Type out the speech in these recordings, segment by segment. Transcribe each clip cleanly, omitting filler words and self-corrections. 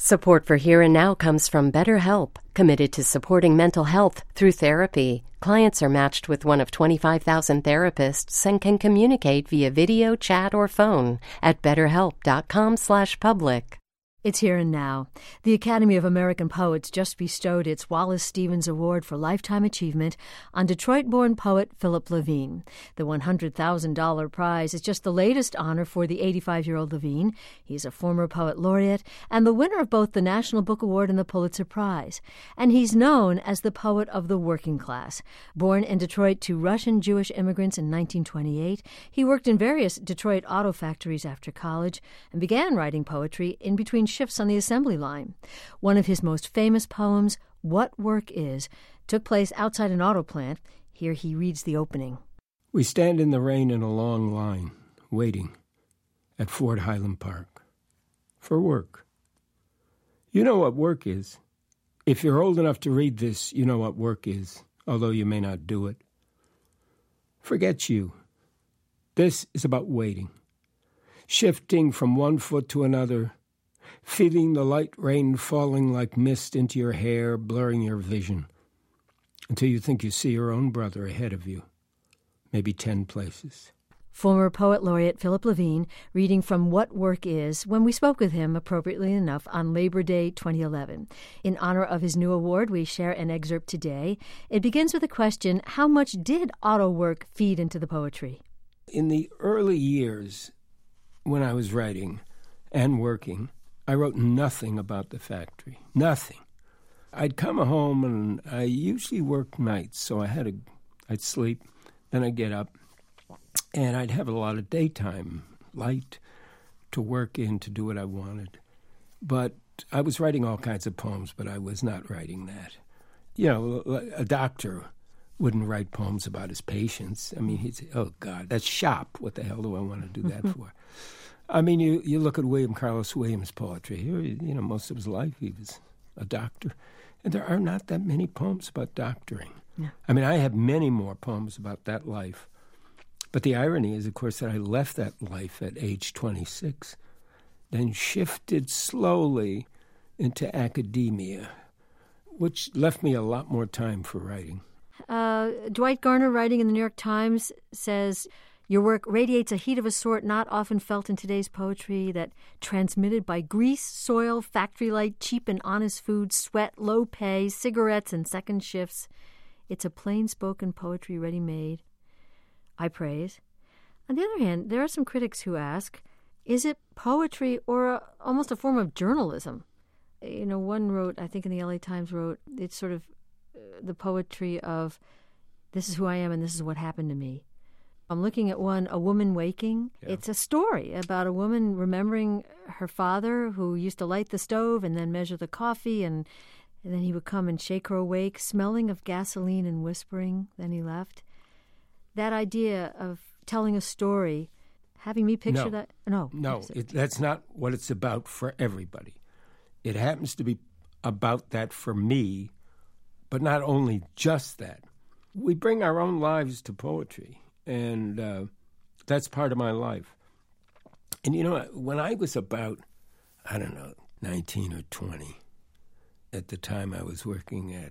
Support for Here and Now comes from BetterHelp, committed to supporting mental health through therapy. Clients are matched with one of 25,000 therapists and can communicate via video, chat, or phone at betterhelp.com/public. It's Here and Now. The Academy of American Poets just bestowed its Wallace Stevens Award for Lifetime Achievement on Detroit-born poet Philip Levine. The $100,000 prize is just the latest honor for the 85-year-old Levine. He's a former poet laureate and the winner of both the National Book Award and the Pulitzer Prize. And he's known as the poet of the working class. Born in Detroit to Russian Jewish immigrants in 1928, he worked in various Detroit auto factories after college and began writing poetry in between shifts on the assembly line. One of his most famous poems, What Work Is, took place outside an auto plant. Here he reads the opening. We stand in the rain in a long line, waiting at Ford Highland Park for work. You know what work is. If you're old enough to read this, you know what work is, although you may not do it. Forget you. This is about waiting, shifting from one foot to another, feeling the light rain falling like mist into your hair, blurring your vision, until you think you see your own brother ahead of you, maybe 10 places. Former poet laureate Philip Levine reading from What Work Is when we spoke with him, appropriately enough, on Labor Day 2011. In honor of his new award, we share an excerpt today. It begins with a question: how much did auto work feed into the poetry? In the early years, when I was writing and working, I wrote nothing about the factory. Nothing. I'd come home and I usually worked nights, so I'd sleep, then I'd get up, and I'd have a lot of daytime light to work in to do what I wanted. But I was writing all kinds of poems, but I was not writing that. You know, a doctor wouldn't write poems about his patients. I mean, he'd say, oh, God, that's shop. What the hell do I want to do that for? I mean, you look at William Carlos Williams' poetry. You know, most of his life he was a doctor. And there are not that many poems about doctoring. Yeah. I mean, I have many more poems about that life. But the irony is, of course, that I left that life at age 26, then shifted slowly into academia, which left me a lot more time for writing. Dwight Garner, writing in the New York Times, says, your work radiates a heat of a sort not often felt in today's poetry, that transmitted by grease, soil, factory light, cheap and honest food, sweat, low pay, cigarettes, and second shifts. It's a plain-spoken poetry ready-made. I praise. On the other hand, there are some critics who ask, is it poetry or almost a form of journalism? You know, one wrote, I think in the LA Times wrote, it's sort of the poetry of this is who I am and this is what happened to me. I'm looking at one, A Woman Waking. Yeah. It's a story about a woman remembering her father who used to light the stove and then measure the coffee, and then he would come and shake her awake, smelling of gasoline and whispering. Then he left. That idea of telling a story, having me picture that. No, that's not what it's about for everybody. It happens to be about that for me, but not only just that. We bring our own lives to poetry. And that's part of my life. And, you know, when I was about, 19 or 20, at the time I was working at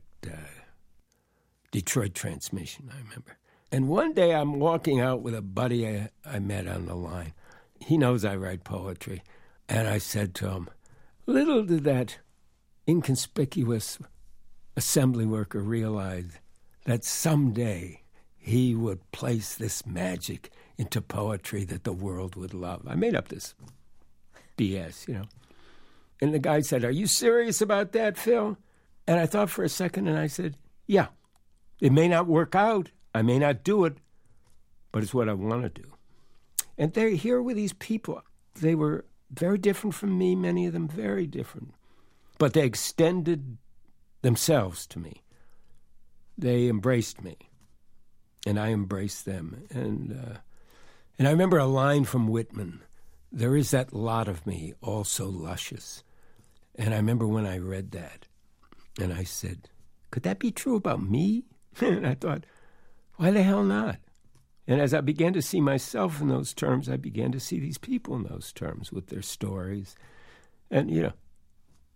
Detroit Transmission, I remember. And one day I'm walking out with a buddy I met on the line. He knows I write poetry. And I said to him, little did that inconspicuous assembly worker realize that someday he would place this magic into poetry that the world would love. I made up this BS, you know. And the guy said, are you serious about that, Phil? And I thought for a second, and I said, yeah. It may not work out. I may not do it, but it's what I want to do. And here were these people. They were very different from me, many of them very different. But they extended themselves to me. They embraced me. And I embraced them. And I remember a line from Whitman, there is that lot of me, all so luscious. And I remember when I read that, and I said, could that be true about me? And I thought, why the hell not? And as I began to see myself in those terms, I began to see these people in those terms with their stories. And, you know,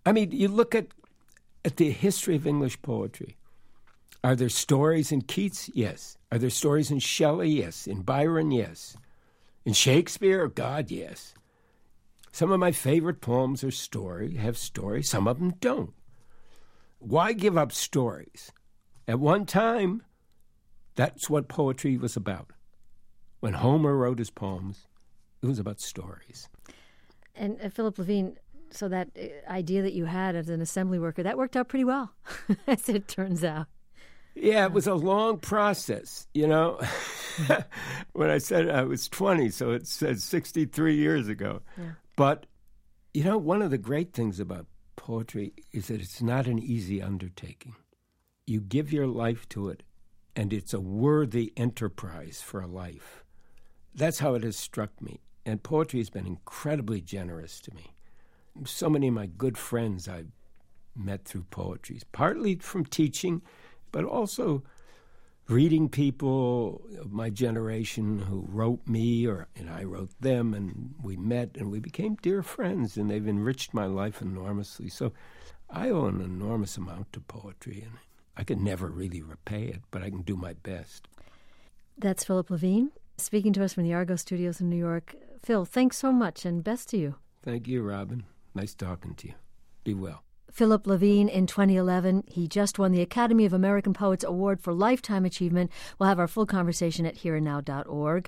I mean, you look at the history of English poetry. Are there stories in Keats? Yes. Are there stories in Shelley? Yes. In Byron? Yes. In Shakespeare? God, yes. Some of my favorite poems have stories. Some of them don't. Why give up stories? At one time, that's what poetry was about. When Homer wrote his poems, it was about stories. And Philip Levine, so that idea that you had as an assembly worker, that worked out pretty well, as it turns out. Yeah, it was a long process, you know. When I said I was 20, so it said 63 years ago. Yeah. But, you know, one of the great things about poetry is that it's not an easy undertaking. You give your life to it, and it's a worthy enterprise for a life. That's how it has struck me. And poetry has been incredibly generous to me. So many of my good friends I've met through poetry, partly from teaching, but also reading people of my generation who wrote me and I wrote them, and we met and we became dear friends, and they've enriched my life enormously. So I owe an enormous amount to poetry, and I can never really repay it, but I can do my best. That's Philip Levine, speaking to us from the Argo Studios in New York. Phil, thanks so much, and best to you. Thank you, Robin. Nice talking to you. Be well. Philip Levine in 2011. He just won the Academy of American Poets Award for Lifetime Achievement. We'll have our full conversation at hereandnow.org.